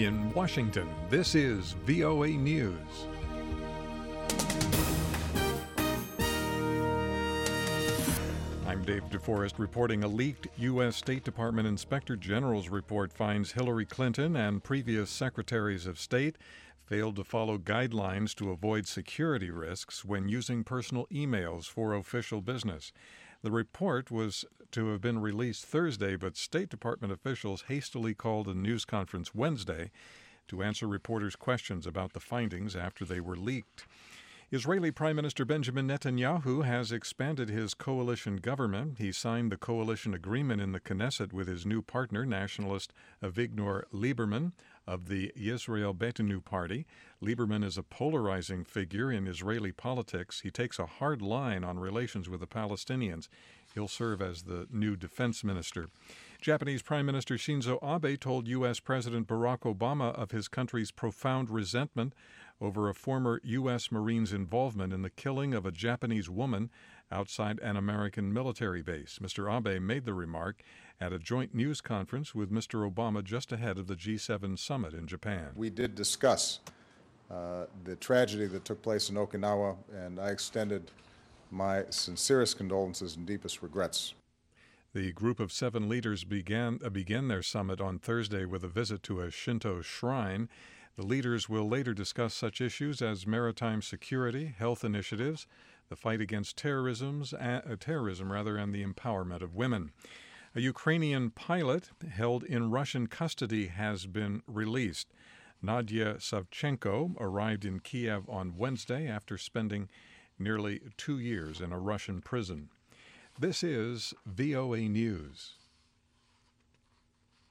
In Washington, this is VOA News. I'm Dave DeForest reporting a leaked U.S. State Department Inspector General's report finds Hillary Clinton and previous secretaries of state failed to follow guidelines to avoid security risks when using personal emails for official business. The report was to have been released Thursday, but State Department officials hastily called a news conference Wednesday to answer reporters' questions about the findings after they were leaked. Israeli Prime Minister Benjamin Netanyahu has expanded his coalition government. He signed the coalition agreement in the Knesset with his new partner, nationalist Avigdor Lieberman of the Yisrael Beitenu party. Lieberman is a polarizing figure in Israeli politics. He takes a hard line on relations with the Palestinians. He'll serve as the new defense minister. Japanese Prime Minister Shinzo Abe told U.S. President Barack Obama of his country's profound resentment over a former U.S. Marine's involvement in the killing of a Japanese woman outside an American military base. Mr. Abe made the remark at a joint news conference with Mr. Obama just ahead of the G7 summit in Japan. We did discuss the tragedy that took place in Okinawa, and I extended my sincerest condolences and deepest regrets. The group of 7 leaders began their summit on Thursday with a visit to a Shinto shrine. The leaders will later discuss such issues as maritime security, health initiatives, the fight against terrorism, and the empowerment of women. A Ukrainian pilot held in Russian custody has been released. Nadia Savchenko arrived in Kiev on Wednesday after spending nearly 2 years in a Russian prison. This is VOA News.